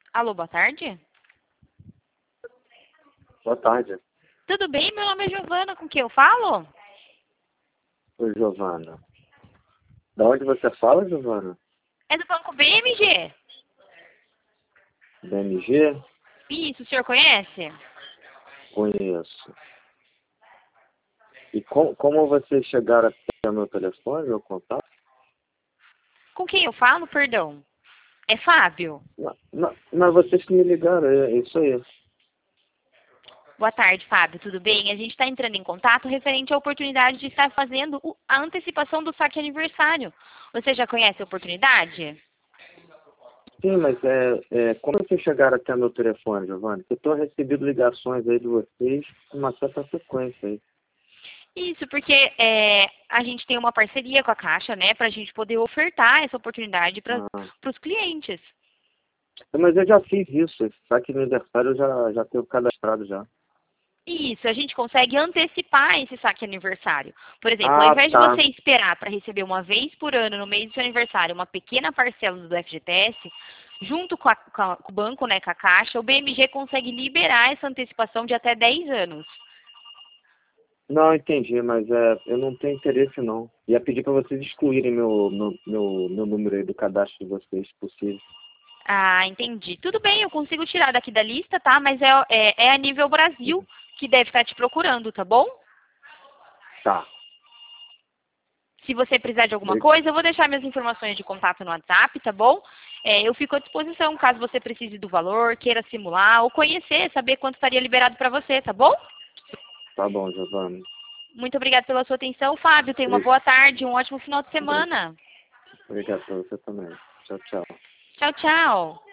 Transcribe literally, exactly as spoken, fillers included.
Alô, boa tarde. Boa tarde. Tudo bem? Meu nome é Giovana, com quem eu falo? Oi, Giovana. Da onde você fala, Giovana? É do Banco B M G? B M G? Isso, o senhor conhece? Conheço. E com, como vocês chegaram até o meu telefone, meu contato? Com quem eu falo, perdão? É Fábio? Não, não, mas vocês que me ligaram, é, é isso aí. Boa tarde, Fábio, tudo bem? A gente está entrando em contato referente à oportunidade de estar fazendo o- a antecipação do saque aniversário. Você já conhece a oportunidade? Sim, mas é, é, como vocês chegaram até o meu telefone, Giovana? Eu estou recebendo ligações aí de vocês com uma certa frequência aí. Isso, porque é, a gente tem uma parceria com a Caixa, né, para a gente poder ofertar essa oportunidade para Ah, os clientes. mas eu já fiz isso. Esse saque aniversário eu já, já tenho cadastrado já. Isso, a gente consegue antecipar esse saque aniversário. Por exemplo, ao Ah, invés de tá. você esperar para receber uma vez por ano, no mês do seu aniversário, uma pequena parcela do F G T S, junto com, a- com a- com o banco, né, com a Caixa, o B M G consegue liberar essa antecipação de até dez anos. Não, entendi, mas é, eu não tenho interesse não. Ia pedir para vocês excluírem meu, meu, meu, meu número aí do cadastro de vocês, se possível. Ah, entendi. Tudo bem, eu consigo tirar daqui da lista, tá? Mas é, é, é a nível Brasil que deve estar te procurando, tá bom? Tá. Se você precisar de alguma Bri- coisa, eu vou deixar minhas informações de contato no WhatsApp, tá bom? É, eu fico à disposição caso você precise do valor, queira simular ou conhecer, saber quanto estaria liberado para você, tá bom? Tá bom, Giovana. Muito obrigada pela sua atenção, Fábio. Tenha uma Bri- boa tarde, um ótimo final de bri- semana. Obrigado para você também. Tchau, tchau. Tchau, tchau.